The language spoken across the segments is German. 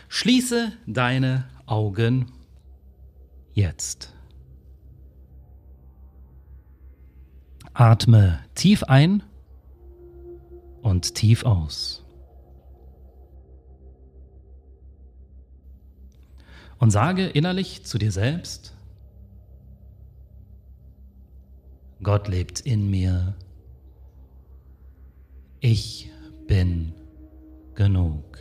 Schließe deine Augen jetzt. Atme tief ein und tief aus. Und sage innerlich zu dir selbst: Gott lebt in mir. Ich bin genug.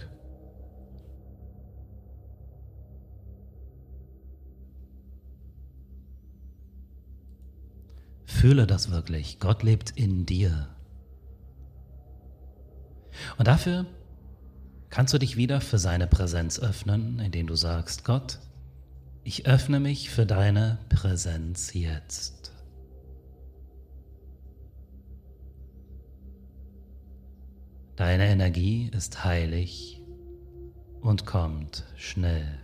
Fühle das wirklich. Gott lebt in dir. Und dafür kannst du dich wieder für seine Präsenz öffnen, indem du sagst: Gott, ich öffne mich für deine Präsenz jetzt. Deine Energie ist heilig und kommt schnell.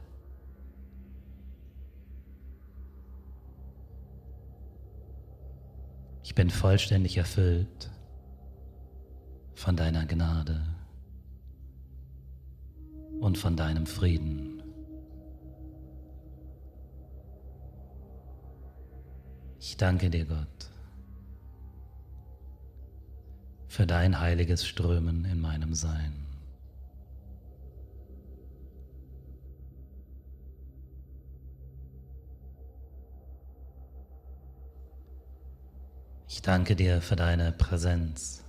Ich bin vollständig erfüllt von deiner Gnade und von deinem Frieden. Ich danke dir, Gott, für dein heiliges Strömen in meinem Sein. Ich danke dir für deine Präsenz.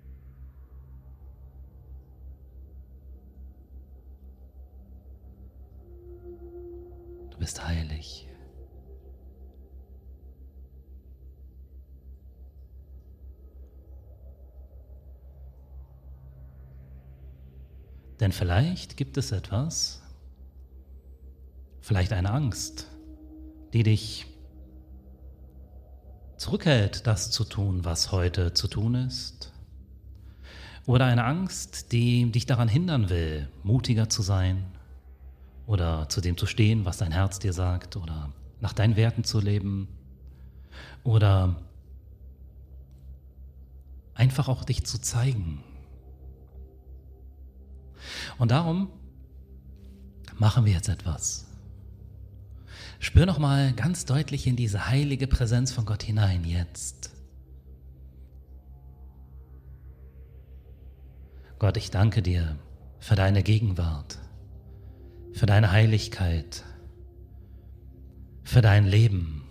Du bist heilig. Denn vielleicht gibt es etwas, vielleicht eine Angst, die dich zurückhält, das zu tun, was heute zu tun ist. Oder eine Angst, die dich daran hindern will, mutiger zu sein oder zu dem zu stehen, was dein Herz dir sagt, oder nach deinen Werten zu leben oder einfach auch dich zu zeigen. Und darum machen wir jetzt etwas. Spür nochmal ganz deutlich in diese heilige Präsenz von Gott hinein jetzt. Gott, ich danke dir für deine Gegenwart, für deine Heiligkeit, für dein Leben,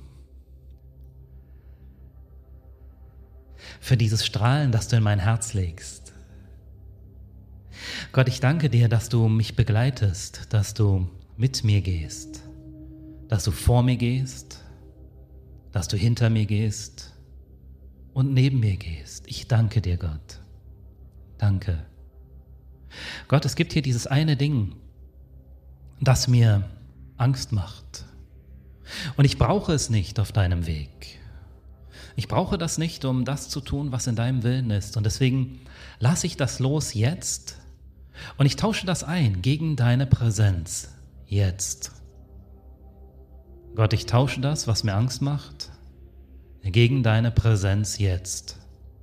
für dieses Strahlen, das du in mein Herz legst. Gott, ich danke dir, dass du mich begleitest, dass du mit mir gehst, dass du vor mir gehst, dass du hinter mir gehst und neben mir gehst. Ich danke dir, Gott. Danke. Gott, es gibt hier dieses eine Ding, das mir Angst macht. Und ich brauche es nicht auf deinem Weg. Ich brauche das nicht, um das zu tun, was in deinem Willen ist. Und deswegen lasse ich das los jetzt und ich tausche das ein gegen deine Präsenz jetzt. Gott, ich tausche das, was mir Angst macht, gegen deine Präsenz jetzt.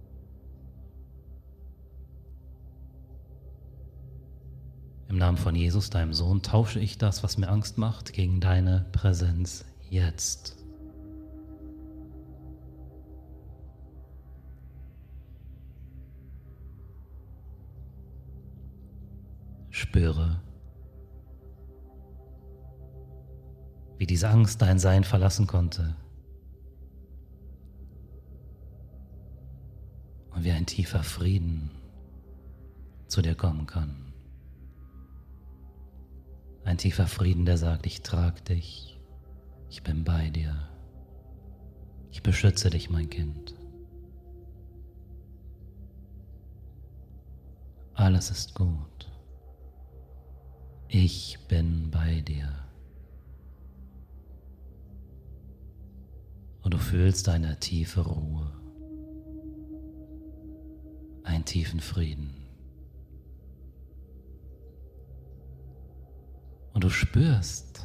Im Namen von Jesus, deinem Sohn, tausche ich das, was mir Angst macht, gegen deine Präsenz jetzt. Spüre, wie diese Angst dein Sein verlassen konnte und wie ein tiefer Frieden zu dir kommen kann. Ein tiefer Frieden, der sagt: Ich trage dich, ich bin bei dir, ich beschütze dich, mein Kind. Alles ist gut. Ich bin bei dir. Und du fühlst eine tiefe Ruhe, einen tiefen Frieden. Und du spürst,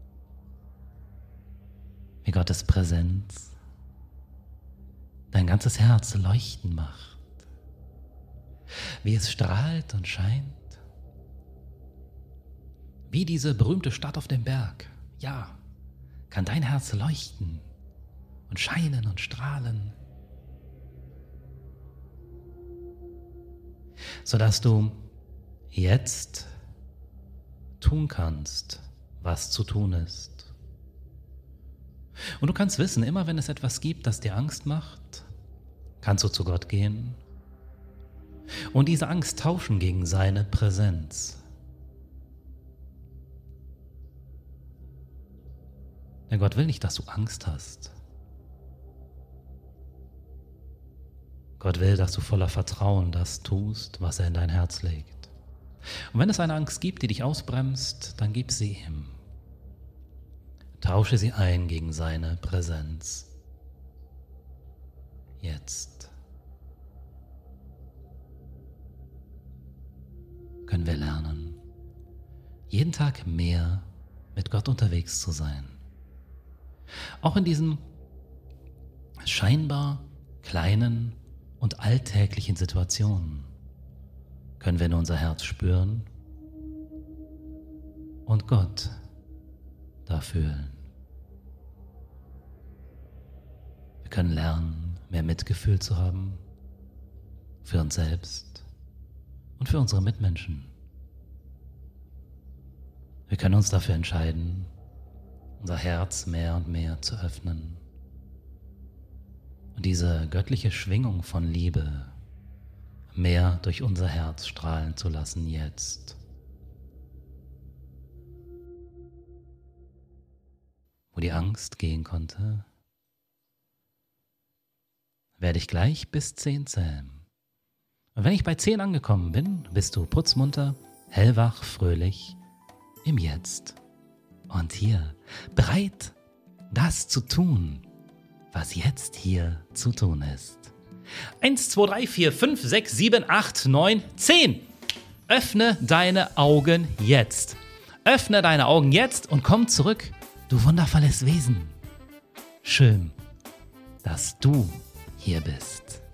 wie Gottes Präsenz dein ganzes Herz leuchten macht, wie es strahlt und scheint, Wie diese berühmte Stadt auf dem Berg, ja, kann dein Herz leuchten und scheinen und strahlen, sodass du jetzt tun kannst, was zu tun ist. Und du kannst wissen, immer wenn es etwas gibt, das dir Angst macht, kannst du zu Gott gehen und diese Angst tauschen gegen seine Präsenz. Denn Gott will nicht, dass du Angst hast. Gott will, dass du voller Vertrauen das tust, was er in dein Herz legt. Und wenn es eine Angst gibt, die dich ausbremst, dann gib sie ihm. Tausche sie ein gegen seine Präsenz. Jetzt können wir lernen, jeden Tag mehr mit Gott unterwegs zu sein. Auch in diesen scheinbar kleinen und alltäglichen Situationen können wir in unser Herz spüren und Gott da fühlen. Wir können lernen, mehr Mitgefühl zu haben für uns selbst und für unsere Mitmenschen. Wir können uns dafür entscheiden, unser Herz mehr und mehr zu öffnen und diese göttliche Schwingung von Liebe mehr durch unser Herz strahlen zu lassen jetzt. Wo die Angst gehen konnte, werde ich gleich bis 10 zählen. Und wenn ich bei 10 angekommen bin, bist du putzmunter, hellwach, fröhlich, im Jetzt und hier, bereit, das zu tun, was jetzt hier zu tun ist. 1, 2, 3, 4, 5, 6, 7, 8, 9, 10. Öffne deine Augen jetzt. Öffne deine Augen jetzt und komm zurück, du wundervolles Wesen. Schön, dass du hier bist.